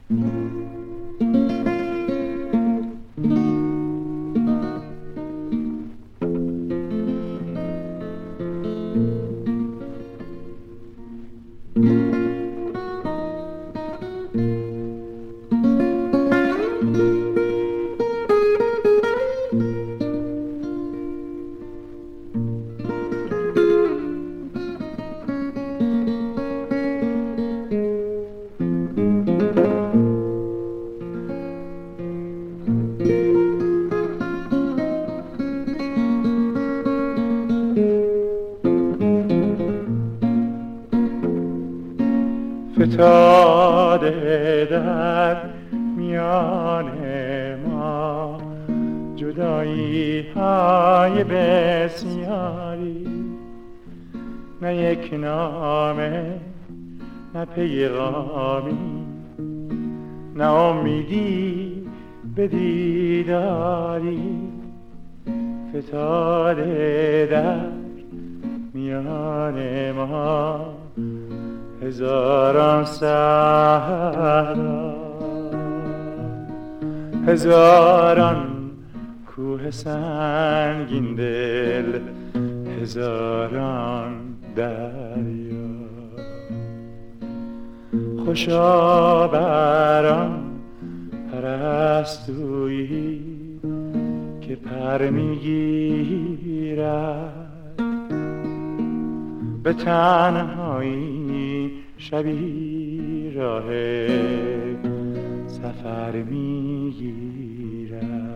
فتاده در میان ما جدایی های بسیاری، نه یک نامه نه پیغامی، نه امیدی به دیداری. فتاده در میان ما هزاران صحرا، هزاران کوه سنگین دل، هزاران دریا. خوشا بران پرستویی که پر میگیرد، به تنهایی شبی راه سفر میگیرد.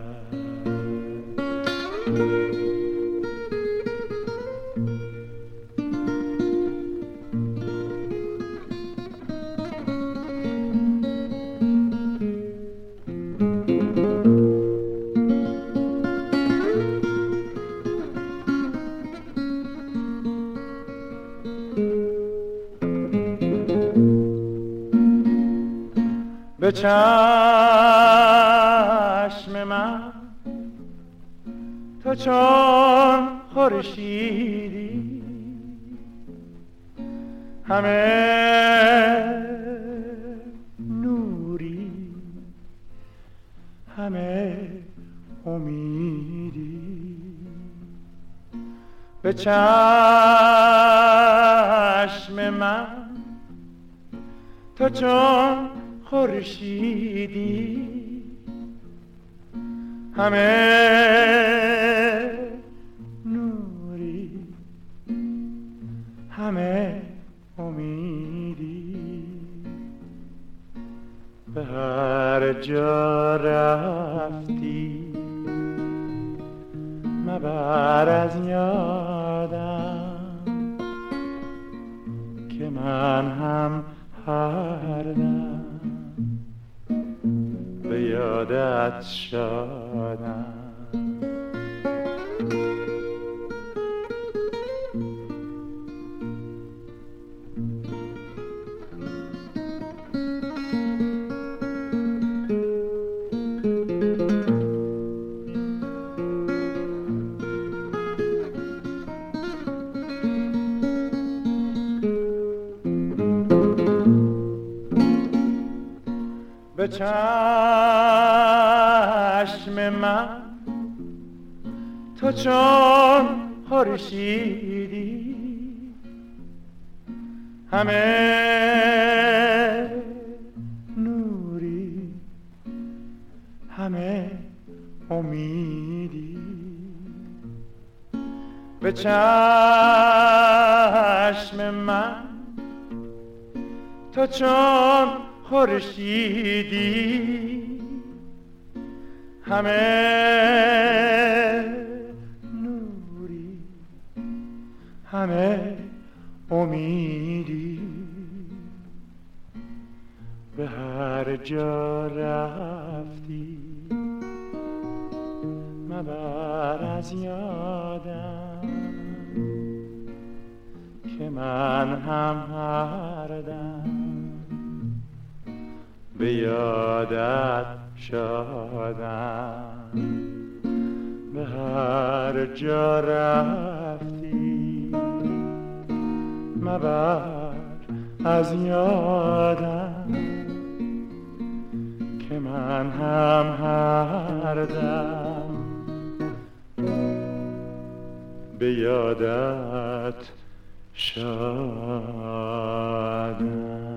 به چشم من تو چون خورشیدی، همه نوری، همه امیدی. به چشم من تو چون خورشیدی، همه نوری، همه امیدی. به هر جا رفتی مبر از یادم که من هم هر دم به یادت شادم. به چشم من تو چون خورشیدی، همه نوری، همه امیدی. به چشم من تو چون خورشیدی، همه نوری، همه امیدی. به هر جا رفتی مبر از یادم که من هم هر دم به یادت شادم. به هر جا رفتی مبر از یادم من هم هر دم به یادت شادم.